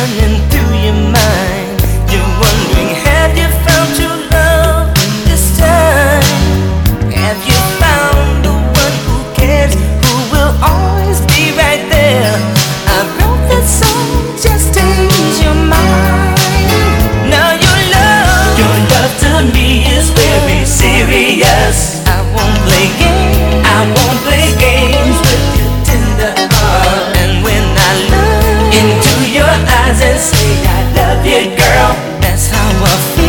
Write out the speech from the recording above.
running through your mind. You're wondering, have you found your love this time? Have you found the one who cares, who will always be right there? I wrote that song just to ease your mind. Now your love to me is very serious. I won't play games with your tender heart. And when I look into your eyes and say I love you, girl, that's how I feel.